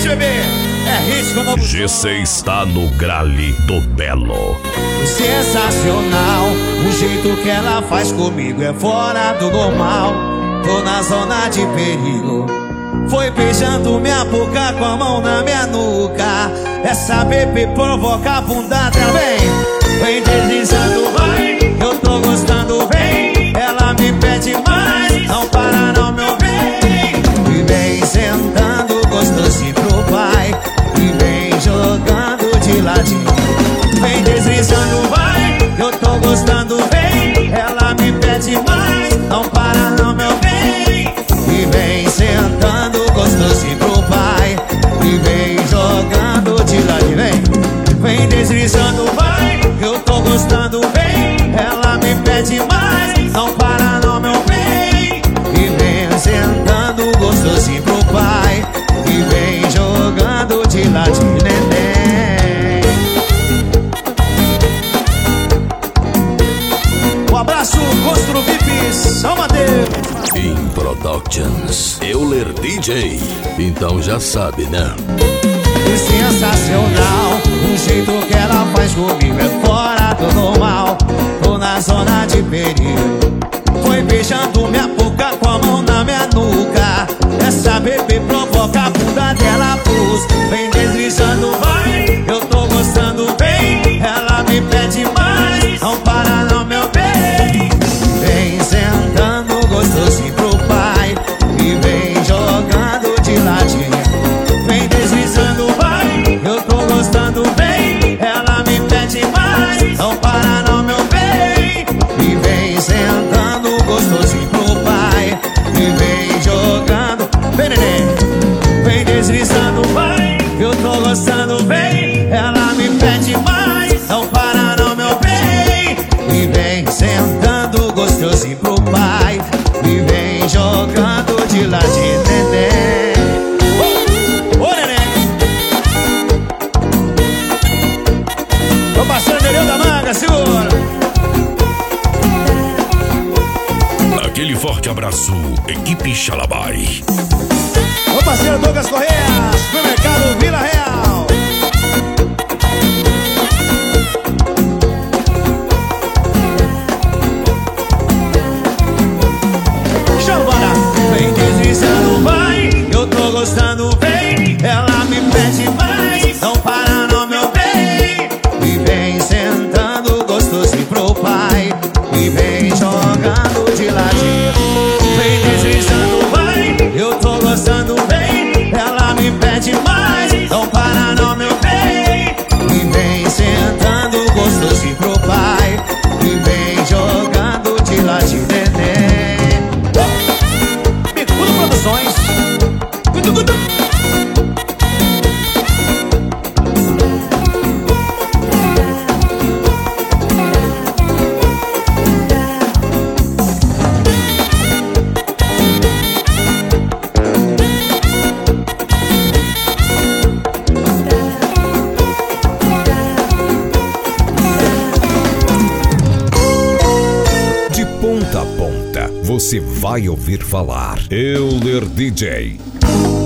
hit, bebê. É hit como GC está no grale do Belo. Sensacional, o jeito que ela faz comigo é fora do normal. Tô na zona de perigo. Foi beijando minha boca com a mão na minha nuca. Essa bebê provoca a bunda dela, vem deslizando, vai. Eu tô gostando bem. Ela me pede mais, não para não, meu bem. E vem sentando gostosinho pro pai. E vem jogando de ladinho. Vem deslizando, vai. Eu tô gostando bem. Ela me pede mais, não para não, meu bem. E vem sentando gostosinho pro pai. E vem jogando de ladinho, vem deslizando, vai. Eu tô gostando bem. Ela me pede mais, não para não, meu bem. E vem sentando gostosinho pro pai. E vem jogando de ladinho, neném. Um abraço, Constru VIP, São Mateus. In Productions, Euler DJ. Então já sabe, né? Sensacional, o jeito que ela faz comigo é fora do normal. Tô na zona de perigo. Foi beijando minha boca com a mão na minha nuca. Essa bebê provoca a bunda dela, pus. Vem deslizando, vai. Eu tô gostando bem. Ela me pede mais, não para não, meu bem. Vem sentando gostosinho pro pai. E vem jogando de ladinho. Vem deslizando, vai. Eu tô gostando bem. Ela me pede mais, não para não, meu bem. E vem sentando gostosinho pro pai. E vem jogando, vem, neném. Vem deslizando, vai. Eu tô gostando bem. Ela me pede mais, não para não, meu bem. E vem sentando gostosinho pro pai. E vem jogando de ladinho, neném. Ô, neném. Tô passando o da manga, segura. Aquele forte abraço, equipe Xalabai. Ô, parceiro Douglas Correia, supermercado Vila Real. Chambara, vem deslizando, vai. Eu tô gostando bem. Ela me pede mais, não para não, meu bem. E vem sentando gostosinho pro pai. E vem jogando de ladinho. Vem deslizando, vai. Eu tô gostando bem. Ela me pede mais, não para não, meu bem. E vem sentando gostosinho pro pai. E vem jogando de ladinho, neném. Bicudo Produções. De ponta a ponta, você vai ouvir falar Euler DJ.